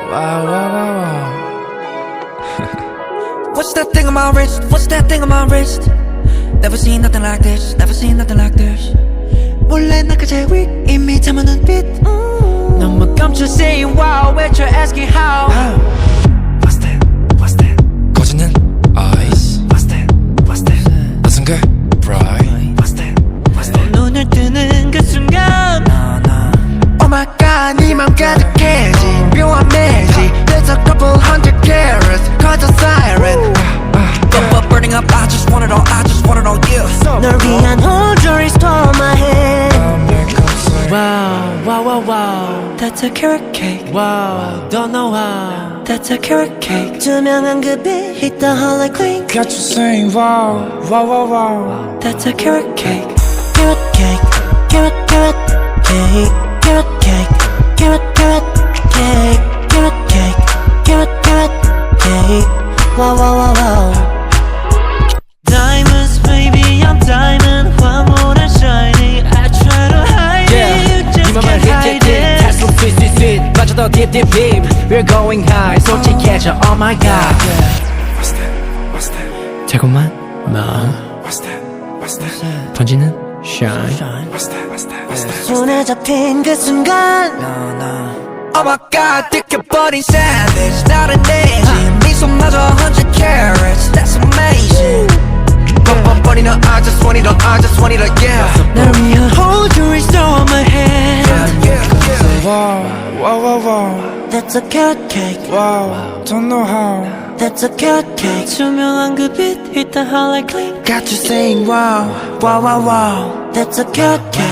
Wow, wow, wow, wow. What's that thing on my wrist? What's that thing on my wrist? Never seen nothing like this. Never seen nothing like this. 몰래 나가 제위 이미 잠은 눈빛. 너무 깜짝 saying wow. 외쳐 asking how. What's that? What's that? 거짓는 eyes. What's that? What's that? 낯선 게 bright. What's that? What's that? 눈을 뜨는 그 순간. Oh my god, 네 맘 가득해지. 묘한 매직. There's a couple hundred carats. Cause a siren. But burning up, I just want it all. I just want it all, yeah. 널 위한 whole jewelry store my head. Wow, wow, wow, wow. That's a carrot cake. Wow, don't know how. That's a carrot cake. 투명한 그 빛, hit the hall like clink. Got you saying wow, wow, wow, wow. That's a carrot cake. Carrot cake. Carrot, carrot cake. Carrot cake. Carrot, carrot cake. Carrot cake. Carrot, carrot cake. Wow, wow, wow, wow. Diamonds, baby, I'm diamond. 화물은 shining. I try to hide it, you just can't hide it. 다소 sweet, sweet, sweet. 빠져도 deep, deep, deep. We're going high. 솔직해져, oh my god. What's that? What's that? 달콤한 마음. What's that? What's that? 번지는 shine. What's that? What's that? What's that? 손에 잡힌 그 순간. Oh my god, 느껴버린 savage. 나를 내지 미소마저 100 carats. That's amazing. Funny, no, I just want it all. I just want it all, yeah. 날 위한 whole jewelry store on my head. Wow, wow, wow, wow. That's a carrot cake. Wow, don't know how. That's a carrot cake. 투명한 그 빛, hit the hall like clink. Got you saying wow, wow, wow, wow. That's a carrot cake.